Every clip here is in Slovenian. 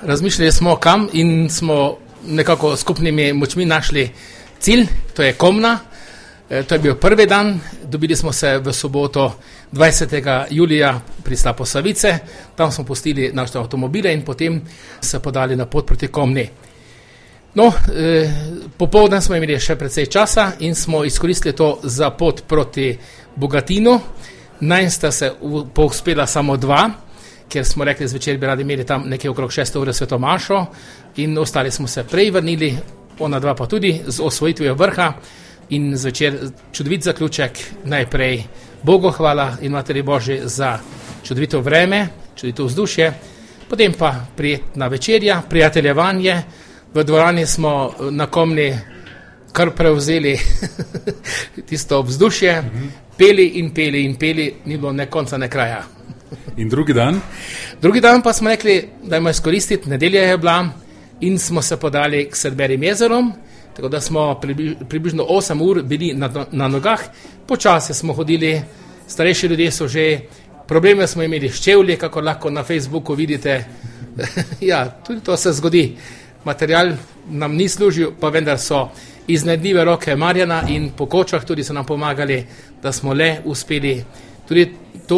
razmišljali smo kam in smo nekako skupnimi močmi našli cilj, to je Komna. To je bil prvi dan, dobili smo se v soboto 20. julija pri Slaposavice, tam smo pustili naše avtomobile in potem se podali na pot proti Komni. No, popoldne smo imeli še precej časa in smo izkoristili to za pot proti Bogatinu. Najn sta se povzpela samo dva, ker smo rekli, zvečer bi radi imeli tam nekaj okrog 6 ure svetomašo in ostali smo se prej vrnili, ona dva pa tudi z osvojitvijo vrha. In zvečer čudovit zaključek, najprej Bogu hvala in Materi Božji za čudovito vreme, čudovito vzdušje, potem pa prijetna večerja, prijateljevanje. V dvorani smo na Komni kar prevzeli tisto vzdušje, peli in peli in peli, ni bilo ne konca, ne kraja. In drugi dan? Drugi dan pa smo rekli, dajmo izkoristiti, nedelja je bila in smo se podali k Sedmerim jezerom. Tako da smo približno 8 ur bili na nogah, počasi smo hodili, starejši ljudje so že, probleme smo imeli s čevlji, kako lahko na Facebooku vidite. Ja, tudi to se zgodi. Material nam ni služil, pa vendar so iznajdljive roke Marjana in po kočah tudi so nam pomagali, da smo le uspeli tudi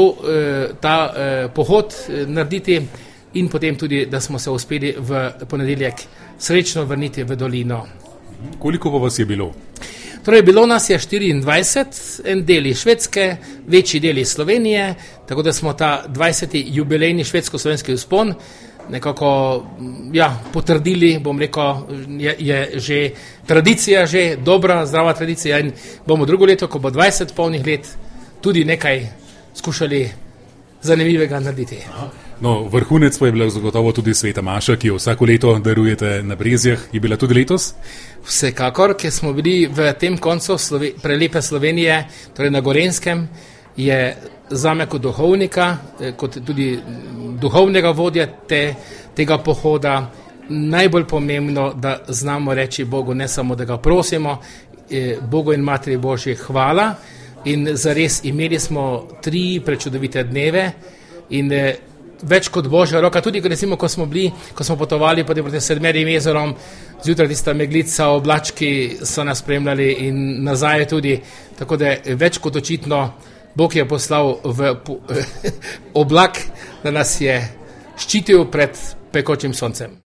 ta pohod narediti in potem tudi, da smo se uspeli v ponedeljek srečno vrniti v dolino. Koliko pa vas je bilo? Torej, bilo nas je 24, en del iz Švedske, večji del iz Slovenije, tako da smo ta 20. jubilejni švedsko-slovenski vzpon nekako potrdili, bom rekel, je že tradicija, že dobra, zdrava tradicija in bomo drugo leto, ko bo 20 polnih let, tudi nekaj skušali zanimivega narediti. No, vrhunec pa je bila zagotovo tudi Sveta Maša, ki jo vsako leto darujete na Brezjah. Je bila tudi letos? Vsekakor, ker smo bili v tem koncu prelepe Slovenije, torej na Gorenskem, je zame kot duhovnika, kot tudi duhovnega vodja tega pohoda najbolj pomembno, da znamo reči Bogu, ne samo da ga prosimo, Bogu in Materi Božji hvala. In zares imeli smo 3 prečudovite dneve in več kot Božja roka, tudi ko smo potovali proti Sedmerim jezerom, zjutraj tista meglica, oblački so nas spremljali in nazaj tudi, tako da več kot očitno Bog je poslal v oblak, da nas je ščitil pred pekočim soncem.